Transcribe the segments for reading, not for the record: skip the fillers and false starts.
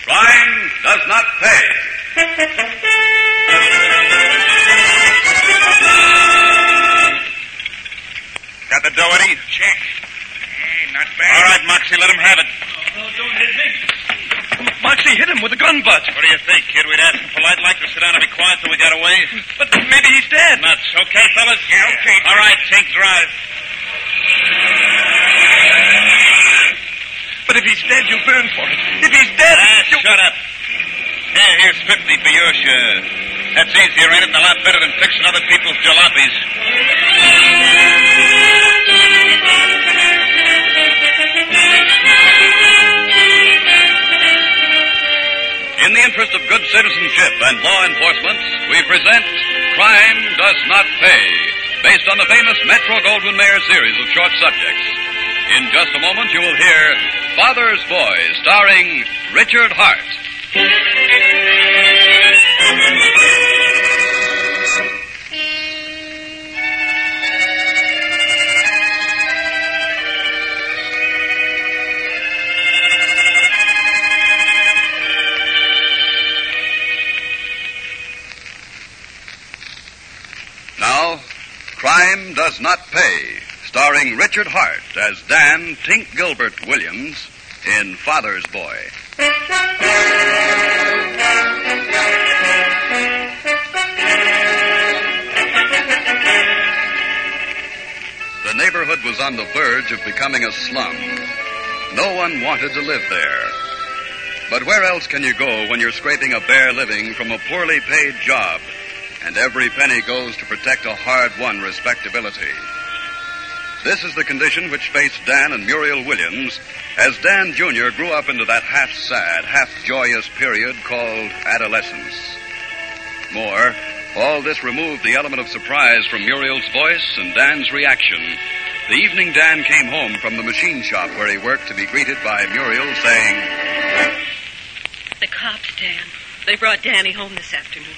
Crime does not pay. Got the dough, Eddie? Check. Hey, not bad. All right, Moxie, let him have it. No, don't hit me. Moxie hit him with a gun butt. What do you think, kid? We'd ask him polite like to sit down and be quiet till we got away. But maybe he's dead. Nuts. Okay, fellas? Yeah, okay. All right, Tink, drive. But if he's dead, you'll burn for it. If he's dead, Shut up. Here's 50 for your share. That's easier, ain't it? And a lot better than fixing other people's jalopies. In the interest of good citizenship and law enforcement, we present Crime Does Not Pay, based on the famous Metro-Goldwyn-Mayer series of short subjects. In just a moment, you will hear Father's Boy, starring Richard Hart. Now, Crime Does Not Pay, starring Richard Hart as Dan Tink Gilbert Williams in Father's Boy. The neighborhood was on the verge of becoming a slum. No one wanted to live there. But where else can you go when you're scraping a bare living from a poorly paid job, and every penny goes to protect a hard-won respectability? This is the condition which faced Dan and Muriel Williams as Dan Jr. grew up into that half-sad, half-joyous period called adolescence. More, all this removed the element of surprise from Muriel's voice and Dan's reaction the evening Dan came home from the machine shop where he worked to be greeted by Muriel saying, "The cops, Dan. They brought Danny home this afternoon."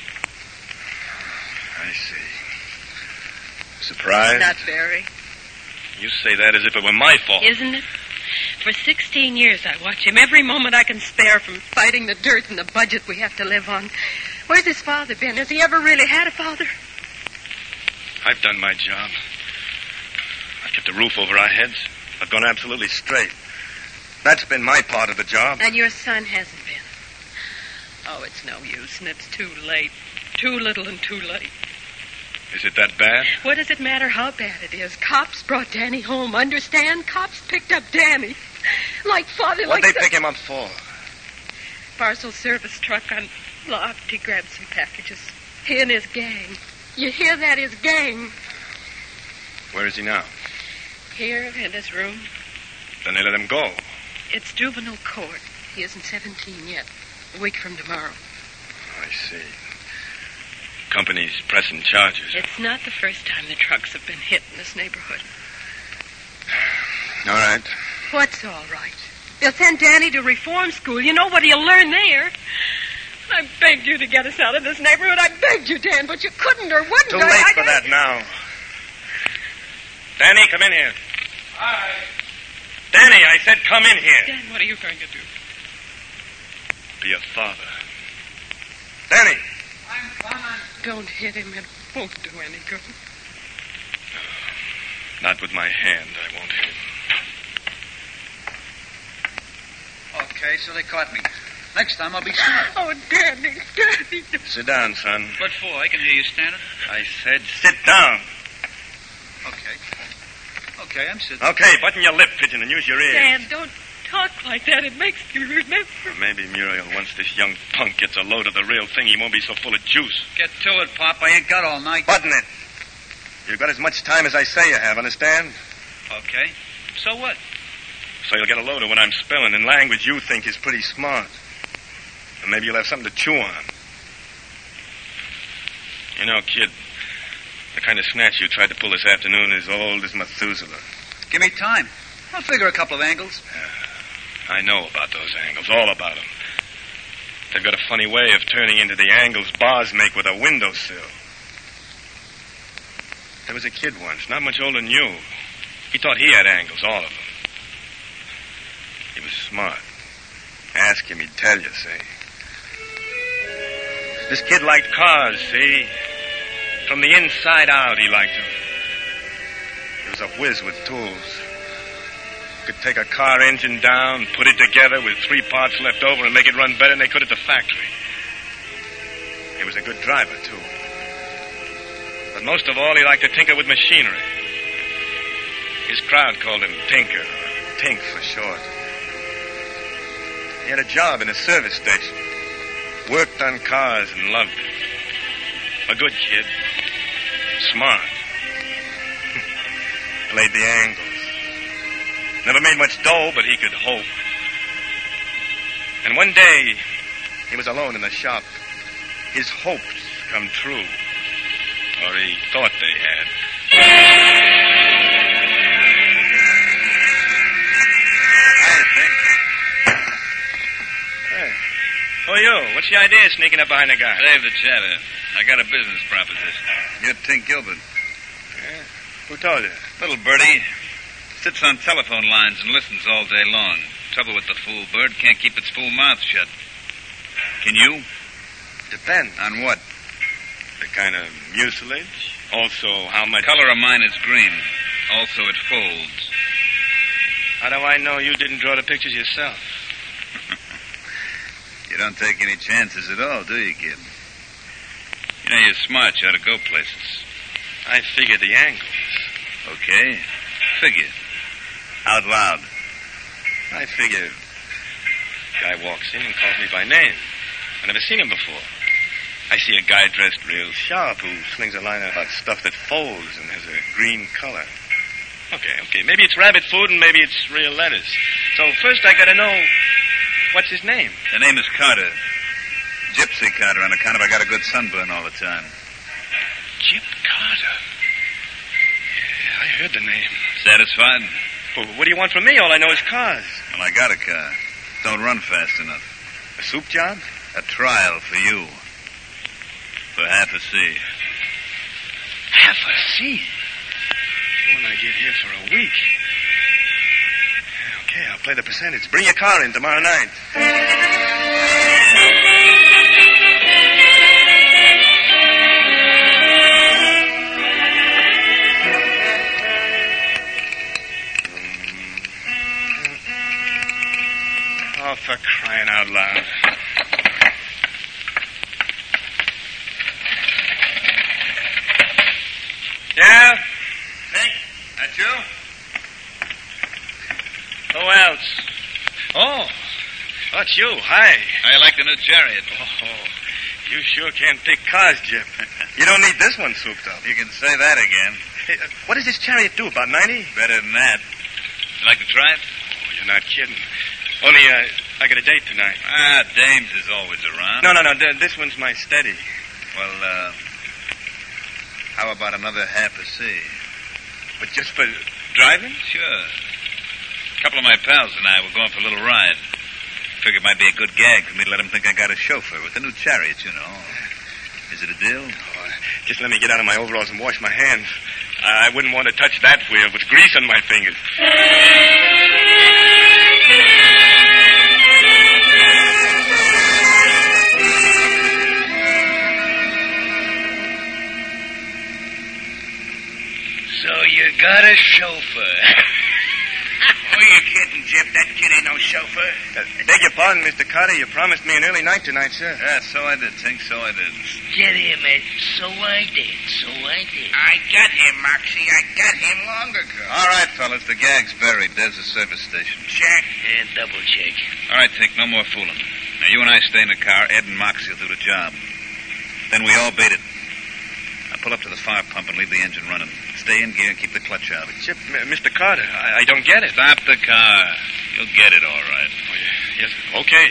I see. Surprised? Not very. You say that as if it were my fault. Isn't it? For 16 years I watch him every moment I can spare from fighting the dirt and the budget we have to live on. Where's his father been? Has he ever really had a father? I've done my job. I've kept a roof over our heads. I've gone absolutely straight. That's been my part of the job. And your son hasn't been. Oh, it's no use, and it's too late. Too little and too late. Is it that bad? What does it matter how bad it is? Cops brought Danny home, understand? Cops picked up Danny. Like father, What'd like they pick him up for? Parcel service truck unlocked. He grabbed some packages. He and his gang. You hear that? His gang. Where is he now? Here in his room. Then they let him go. It's juvenile court. He isn't 17 yet. A week from tomorrow. I see. Company's pressing charges. It's not the first time the trucks have been hit in this neighborhood. All right. What's all right? They'll send Danny to reform school. You know what he'll learn there. I begged you to get us out of this neighborhood. I begged you, Dan, but you couldn't or wouldn't. Too late for that now. Danny, come in here. Hi. Danny, I said come in here. Dan, what are you going to do? Be a father. Danny. I'm coming. Don't hit him. It won't do any good. Not with my hand, I won't hit him. Okay, so they caught me. Next time I'll be smart. Oh, Danny, Danny. Sit down, son. What for? I can hear you standing. I said sit down. Okay. Okay, I'm sitting. Okay, button your lip, Pigeon, and use your ears. Dan, don't talk like that. It makes me remember. Maybe Muriel, once this young punk gets a load of the real thing, he won't be so full of juice. Get to it, Pop. I ain't got all night. Button it. You've got as much time as I say you have, understand? Okay. So what? So you'll get a load of what I'm spilling in language you think is pretty smart. And maybe you'll have something to chew on. You know, kid, the kind of snatch you tried to pull this afternoon is old as Methuselah. Give me time. I'll figure a couple of angles. I know about those angles, all about them. They've got a funny way of turning into the angles bars make with a windowsill. There was a kid once, not much older than you. He thought he had angles, all of them. He was smart. Ask him, he'd tell you, see. This kid liked cars, see? From the inside out, he liked them. He was a whiz with tools. Could take a car engine down, put it together with 3 parts left over and make it run better than they could at the factory. He was a good driver, too. But most of all, he liked to tinker with machinery. His crowd called him Tinker, or Tink for short. He had a job in a service station. Worked on cars and loved it. A good kid. Smart. Played the angles. Never made much dough, but he could hope. And one day, he was alone in the shop. His hopes come true. Or he thought they had. Who are you? What's the idea of sneaking up behind the guy? Save the chatter. I got a business proposition. You're Tink Gilbert. Yeah? Who told you? Little birdie. Sits on telephone lines and listens all day long. Trouble with the fool bird, can't keep its fool mouth shut. Can you? Depends. On what? The kind of mucilage. Also, how much... Color of mine is green. Also, it folds. How do I know you didn't draw the pictures yourself? You don't take any chances at all, do you, kid? You know, you're smart. You ought to go places. I figured the angles. Okay. Figure. Out loud. I figure... Guy walks in and calls me by name. I've never seen him before. I see a guy dressed real sharp who slings a line about stuff that folds and has a green color. Okay. Maybe it's rabbit food and maybe it's real lettuce. So first I gotta know... What's his name? The name is Carter. Gypsy Carter, on account of I got a good sunburn all the time. Gyp Carter. Yeah, I heard the name. Satisfied? Well, what do you want from me? All I know is cars. Well, I got a car. Don't run fast enough. A soup job? A trial for you. For half a C. Half a C? When I get here for a week. Okay, I'll play the percentage. Bring your car in tomorrow night. Oh, for crying out loud. Yeah? Tink, that you? Who else? Oh, it's you. Hi. How you like the new chariot? Oh, you sure can pick cars, Gyp. You don't need this one souped up. You can say that again. Hey, what does this chariot do, about 90? Better than that. You like to try it? Oh, you're not kidding. Only, I got a date tonight. Dames is always around. No. This one's my steady. Well, how about another half a C? But just for driving? Sure. A couple of my pals and I were going for a little ride. Figured it might be a good gag for me to let them think I got a chauffeur with the new chariot, you know. Is it a deal? Oh, just let me get out of my overalls and wash my hands. I wouldn't want to touch that wheel with grease on my fingers. So you got a chauffeur. Who are you kidding, Gyp? That kid ain't no chauffeur. Beg your pardon, Mr. Carter. You promised me an early night tonight, sir. Yeah, so I did, Tink, so I did. Get him, Ed. So I did. I got him, Moxie. I got him long ago. All right, fellas, the gag's buried. There's a service station. Check. And double check. All right, Tink, no more fooling. Now, you and I stay in the car. Ed and Moxie will do the job. Then we all beat it. Now, pull up to the fire pump and leave the engine running. Stay in gear and keep the clutch out. Gyp, Mr. Carter, I don't get it. Stop the car. You'll get it, all right. Oh, yeah. Yes, okay.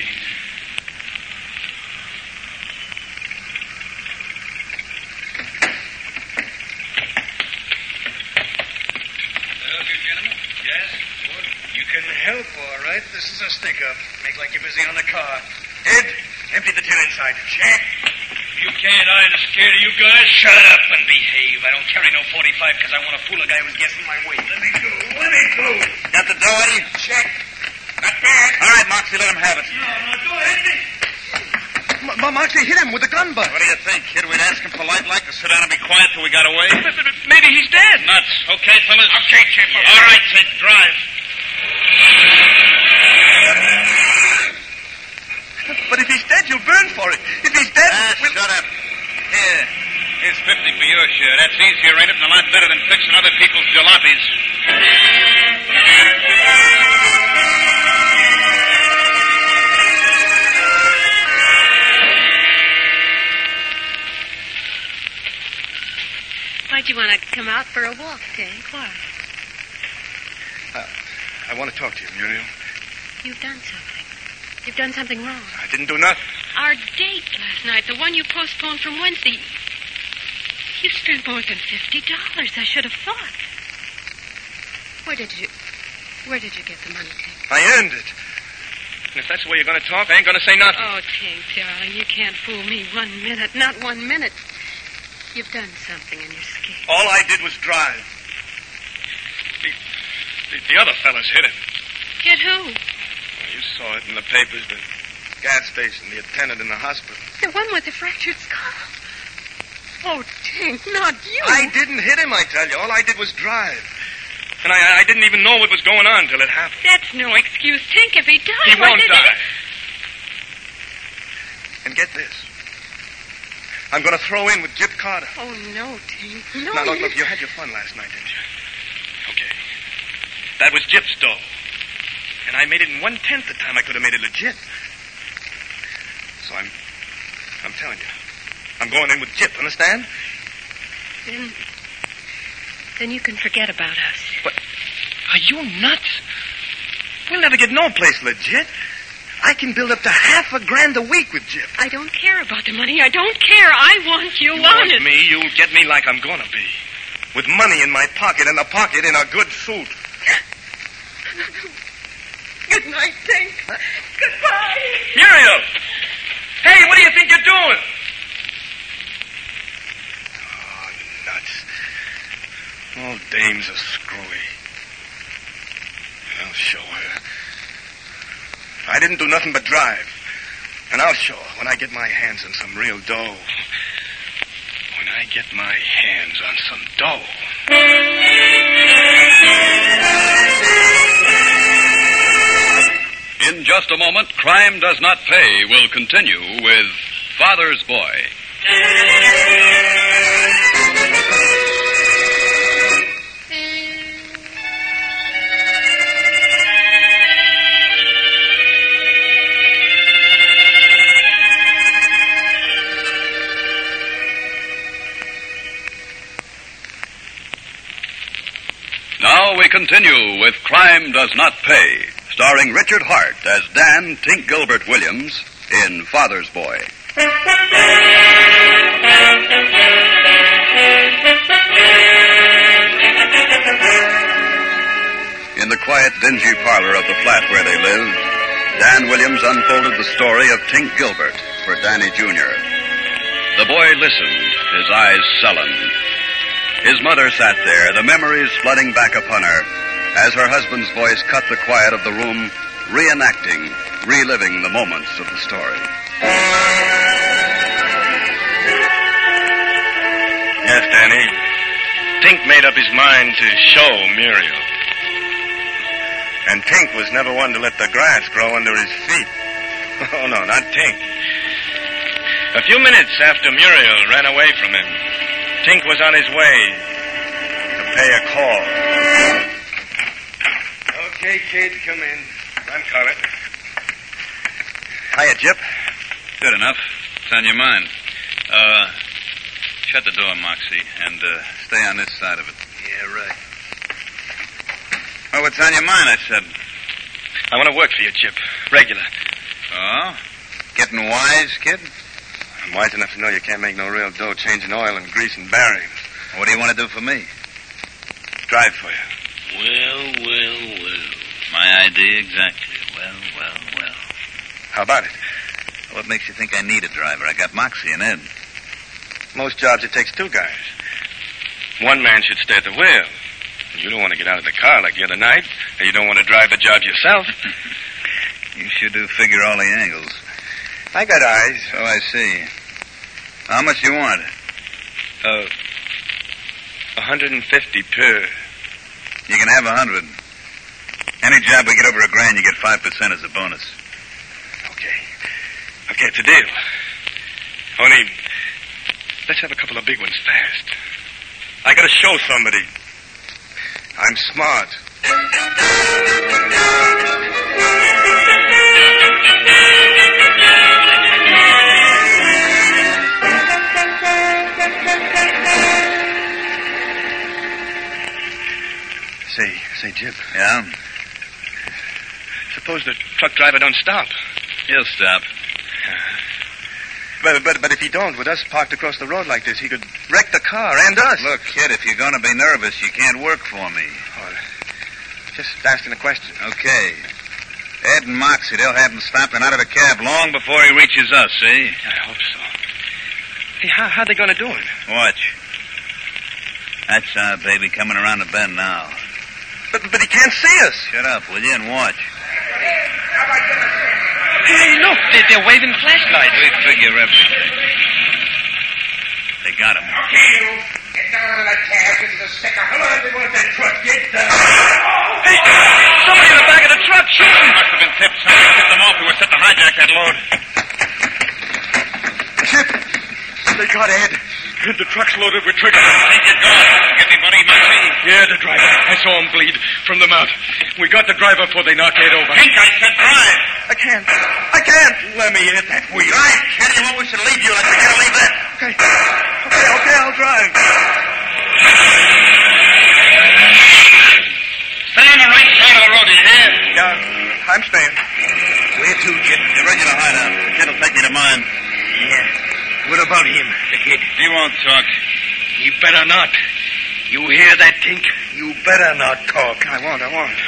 Help you, gentlemen? Yes? What? You can help, all right. This is a stick-up. Make like you're busy on the car. Ed, empty the tin inside. Check. You can't. I'm scared of you guys. Shut up and behave. I don't carry no 45 because I want to fool a guy who's guessing my weight. Let me go. Got the door, Eddie? Check. Not bad. All right, Moxie. Let him have it. No, do it. Moxie hit him with a gun butt. What do you think, kid? We'd ask him polite-like to sit down and be quiet till we got away? Maybe he's dead. Nuts. Okay, fellas? Okay, Chip. Okay. All right, Tink, drive. But if he's dead, you'll burn for it. If he's dead... Shut up. Here. Here's 50 for your share. That's easier, ain't it? And a lot better than fixing other people's jalopies. Why'd you want to come out for a walk, Tink? Why? I want to talk to you, Muriel. You've done something. You've done something wrong. I didn't do nothing. Our date last night, the one you postponed from Wednesday. You spent more than $50. I should have thought. Where did you get the money, Tink? I earned it. And if that's the way you're going to talk, I ain't going to say nothing. Oh, Tink, darling, you can't fool me 1 minute. Not 1 minute. You've done something in your scheme. All I did was drive. The other fellas hit him. Hit who? Well, you saw it in the papers. The gas station, the attendant in the hospital. The one with the fractured skull. Oh, Tink, not you. I didn't hit him, I tell you. All I did was drive. And I didn't even know what was going on till it happened. That's no excuse, Tink. If he dies, He won't die. And get this. I'm going to throw in with Jip Carter. Oh, no, Tink. No. Now, look, you had your fun last night, didn't you? Okay. That was Jip's dough. And I made it in 1/10 the time I could have made it legit. So I'm telling you. I'm going in with Jip, understand? Then you can forget about us. But are you nuts? We'll never get no place legit. I can build up to $50,000 a week with Jip. I don't care about the money. I don't care. I want you honest. Want me, you'll get me like I'm going to be. With money in my pocket and a pocket in a good suit. Good night, Tink. Goodbye. Muriel! Hey, what do you think you're doing? Oh, nuts. All dames are screwy. I'll show her. I didn't do nothing but drive. And I'll show her when I get my hands on some real dough. When I get my hands on some dough. In just a moment, Crime Does Not Pay will continue with Father's Boy. Now we continue with Crime Does Not Pay, starring Richard Hart as Dan Tink Gilbert Williams in Father's Boy. In the quiet, dingy parlor of the flat where they lived, Dan Williams unfolded the story of Tink Gilbert for Danny Jr. The boy listened, his eyes sullen. His mother sat there, the memories flooding back upon her, as her husband's voice cut the quiet of the room, reenacting, reliving the moments of the story. Yes, Danny. Tink made up his mind to show Muriel. And Tink was never one to let the grass grow under his feet. Oh, no, not Tink. A few minutes after Muriel ran away from him, Tink was on his way to pay a call. Okay, kid, come in. I'm Carter. Hiya, Jip. Good enough. What's on your mind? Shut the door, Moxie, and stay on this side of it. Yeah, right. Oh, what's on your mind, I said. I want to work for you, Jip. Regular. Oh? Getting wise, kid? I'm wise enough to know you can't make no real dough changing oil and greasing bearings. What do you want to do for me? Drive for you. Well. My idea exactly. Well. How about it? What makes you think I need a driver? I got Moxie and Ed. Most jobs it takes two guys. One man should stay at the wheel. You don't want to get out of the car like the other night, and you don't want to drive the job yourself. You sure do figure all the angles. I got eyes. So I see. How much you want? 150 per. You can have 100. Any job we get over $1,000, you get 5% as a bonus. Okay, it's a deal. Only, let's have a couple of big ones fast. I gotta show somebody. I'm smart. Say, Jim. Yeah? Suppose the truck driver don't stop. He'll stop. But if he don't, with us parked across the road like this, he could wreck the car and us. Look, kid, if you're going to be nervous, you can't work for me. Oh, just asking a question. Okay. Ed and Moxie, they'll have him stopped and out of a cab long before he reaches us, see? I hope so. Hey, how they going to do it? Watch. That's our baby coming around the bend now. But he can't see us. Shut up, will you, and watch. Hey, look, they're waving flashlights. We figure everything. They got him. Okay, you. Get down out of that cab. This is a sticker. Come on, everyone at that truck. Get down. Hey, somebody in the back of the truck shooting. Must have been tipped. Somebody tipped them off who were set to hijack that load. Chip, they got Ed. The truck's loaded with triggers. Take your gun. Get me money, Moxie. Yeah, the driver. I saw him bleed from the mouth. We got the driver before they knocked Ed over. Think I can drive. I can't. Let me hit that wheel. Drive, kid. You want we should leave you like we can't leave that. Okay, I'll drive. Stay on the right side of the road, do you hear? Yeah, I'm staying. Where to, Jim? Get ready to hide out. The kid will take you to mine. Yeah. What about him, the kid? He won't talk. He better not. You hear that, Tink? You better not talk. I won't.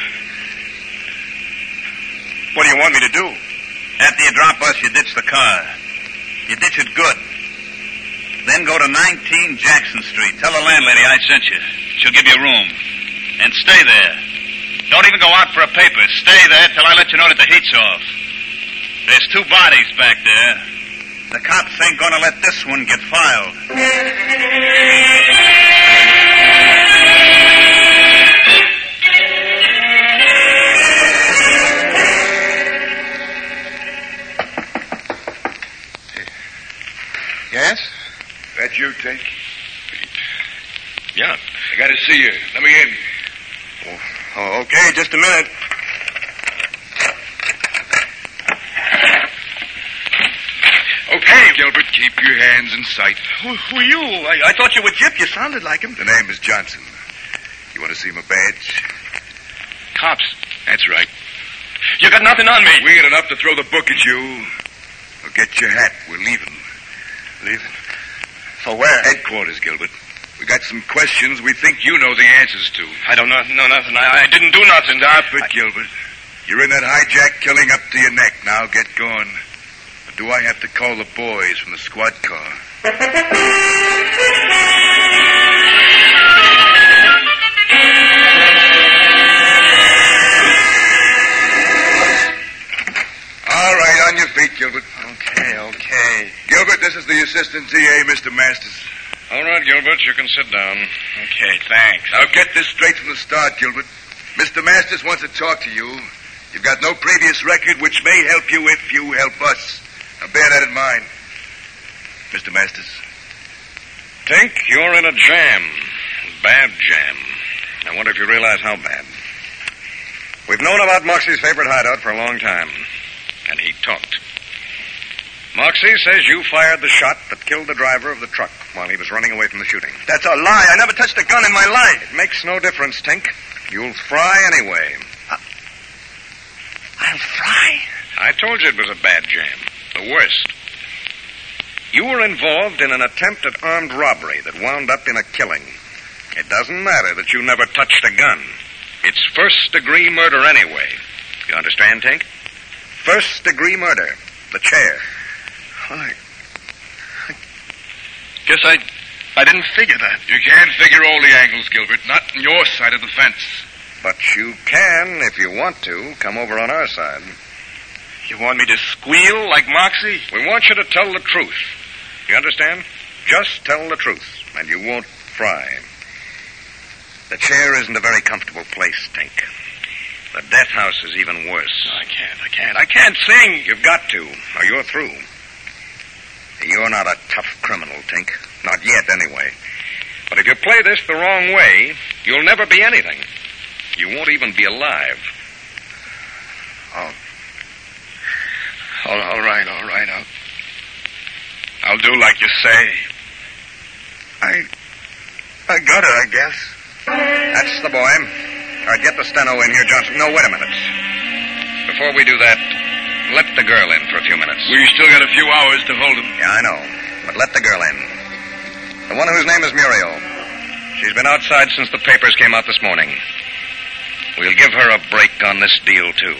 What do you want me to do? After you drop us, you ditch the car. You ditch it good. Then go to 19 Jackson Street. Tell the landlady I sent you. She'll give you a room. And stay there. Don't even go out for a paper. Stay there till I let you know that the heat's off. There's 2 bodies back there. The cops ain't gonna let this one get filed. Yes? That you, Tink? Yeah. I got to see you. Let me in. Oh, okay, just a minute. Okay, Gilbert, keep your hands in sight. Who are you? I thought you were Jip. You sounded like him. The name is Johnson. You want to see my badge? Cops. That's right. You got nothing on me. We ain't enough to throw the book at you. Now get your hat. We're leaving. Leaving? For where? Headquarters, Gilbert. We got some questions we think you know the answers to. I don't know nothing. I didn't do nothing. Stop it, Gilbert. You're in that hijack killing up to your neck. Now get going. Or do I have to call the boys from the squad car? All right, on your feet, Gilbert. Okay. Gilbert, this is the assistant DA, Mr. Masters. All right, Gilbert, you can sit down. Okay, thanks. Now get this straight from the start, Gilbert. Mr. Masters wants to talk to you. You've got no previous record, which may help you if you help us. Now bear that in mind. Mr. Masters. Tink, you're in a jam. Bad jam. I wonder if you realize how bad. We've known about Moxie's favorite hideout for a long time. And he talked. Moxie says you fired the shot that killed the driver of the truck while he was running away from the shooting. That's a lie. I never touched a gun in my life. It makes no difference, Tink. You'll fry anyway. I'll fry? I told you it was a bad jam. The worst. You were involved in an attempt at armed robbery that wound up in a killing. It doesn't matter that you never touched a gun. It's first-degree murder anyway. You understand, Tink? First-degree murder. The chair. I guess I didn't figure that. You can't figure all the angles, Gilbert. Not on your side of the fence. But you can, if you want to, come over on our side. You want me to squeal like Moxie? We want you to tell the truth. You understand? Just tell the truth, and you won't fry. The chair isn't a very comfortable place, Tink. The death house is even worse. No, I can't sing. You've got to, or you're through. You're not a tough criminal, Tink. Not yet, anyway. But if you play this the wrong way, you'll never be anything. You won't even be alive. All right. I'll do like you say. I got it, I guess. That's the boy. All right, get the steno in here, Johnson. No, wait a minute. Before we do that, let the girl in for a few minutes. We still got a few hours to hold him. Yeah, I know. But let the girl in. The one whose name is Muriel. She's been outside since the papers came out this morning. We'll give her a break on this deal, too.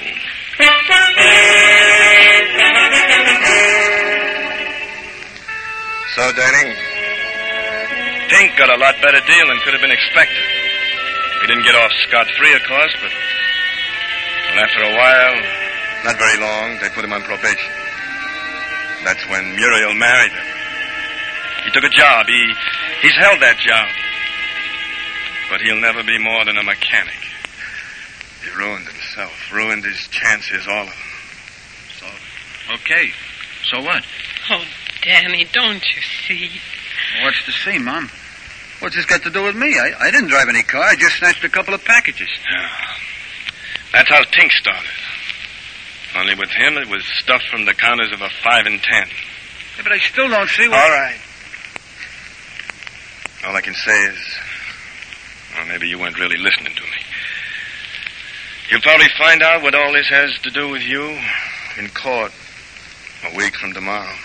So, Danny, Tink got a lot better deal than could have been expected. He didn't get off scot-free, of course, but after a while, not very long, they put him on probation. That's when Muriel married him. He took a job. He's held that job. But he'll never be more than a mechanic. He ruined himself, ruined his chances, all of them. Okay. So what? Oh, Danny, don't you see? What's to see, Mom? What's this got to do with me? I didn't drive any car. I just snatched a couple of packages. Yeah. That's how Tink started. Only with him, it was stuff from the counters of a 5 and 10. Yeah, but I still don't see what... All right. All I can say is... Well, maybe you weren't really listening to me. You'll probably find out what all this has to do with you in court a week from tomorrow.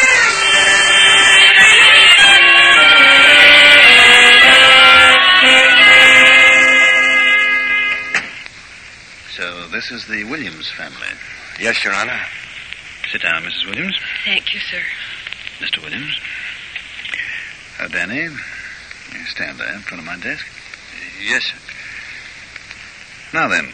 So this is the Williams family. Yes, Your Honor. Sit down, Mrs. Williams. Thank you, sir. Mr. Williams. Danny, you stand there in front of my desk. Yes, sir. Now then,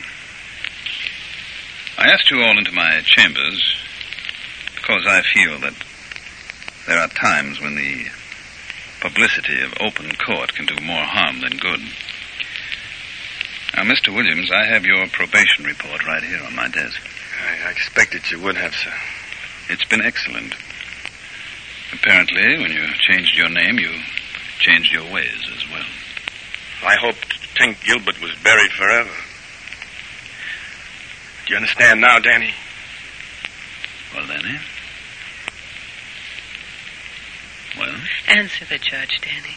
I asked you all into my chambers because I feel that there are times when the publicity of open court can do more harm than good. Now, Mr. Williams, I have your probation report right here on my desk. I expected you would have, sir. It's been excellent. Apparently, when you changed your name, you changed your ways as well. I hoped Tink Gilbert was buried forever. Do you understand now, Danny? Well, Danny? Well? Answer the judge, Danny.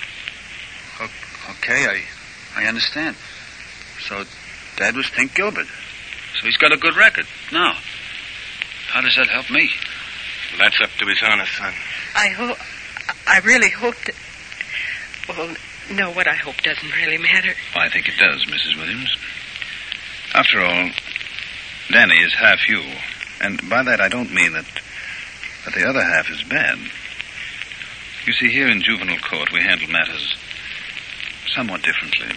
Okay, I understand. So, Dad was Tink Gilbert. So he's got a good record. Now, how does that help me? Well, that's up to his honor, son. I really hope that... Well, no, what I hope doesn't really matter. Well, I think it does, Mrs. Williams. After all, Danny is half you. And by that I don't mean that the other half is bad. You see, here in juvenile court, we handle matters somewhat differently.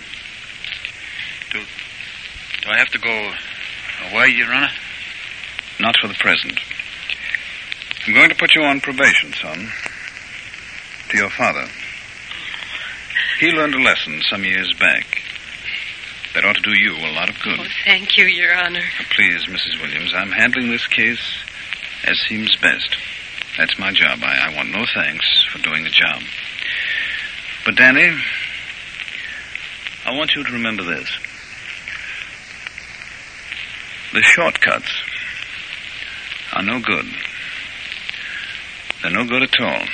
Do I have to go away, Your Honor? Not for the present. I'm going to put you on probation, son. To your father. He learned a lesson some years back that ought to do you a lot of good. Oh, thank you, Your Honor. Now, please, Mrs. Williams, I'm handling this case as seems best. That's my job. I want no thanks for doing the job. But, Danny, I want you to remember this. The shortcuts are no good. They're no good at all.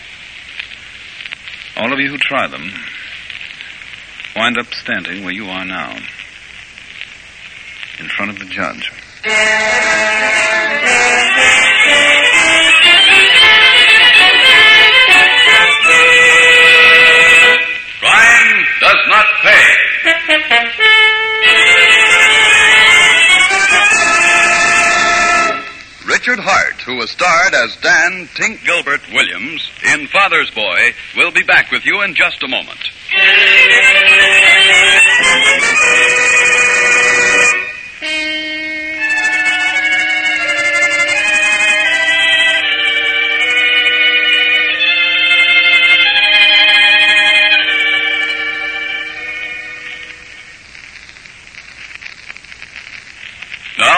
All of you who try them wind up standing where you are now, in front of the judge. Crime does not pay. Richard Hart, who was starred as Dan Tink Gilbert Williams in Father's Boy, will be back with you in just a moment.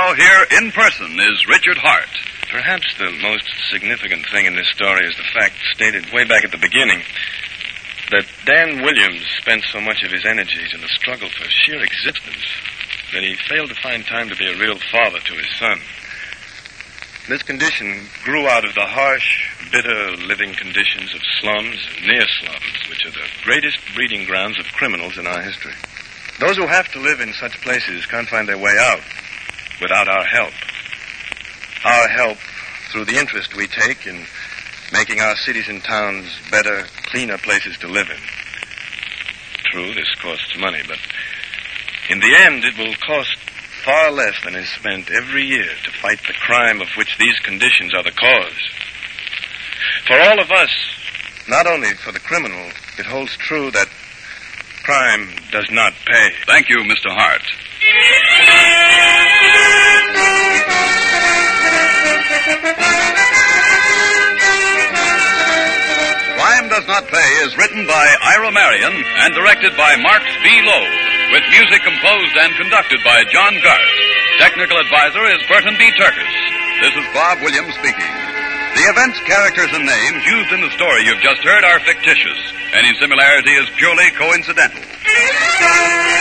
now, here in person is Richard Hart. Perhaps the most significant thing in this story is the fact stated way back at the beginning that Dan Williams spent so much of his energies in the struggle for sheer existence that he failed to find time to be a real father to his son. This condition grew out of the harsh, bitter living conditions of slums and near slums, which are the greatest breeding grounds of criminals in our history. Those who have to live in such places can't find their way out without our help. Our help through the interest we take in making our cities and towns better, cleaner places to live in. True, this costs money, but in the end it will cost far less than is spent every year to fight the crime of which these conditions are the cause. For all of us, not only for the criminal, it holds true that crime does not pay. Thank you, Mr. Hart. Crime Does Not Pay is written by Ira Marion and directed by Marks B. Lowe, with music composed and conducted by John Garth. Technical advisor is Burton B. Turkis. This is Bob Williams speaking. The events, characters, and names used in the story you've just heard are fictitious. Any similarity is purely coincidental.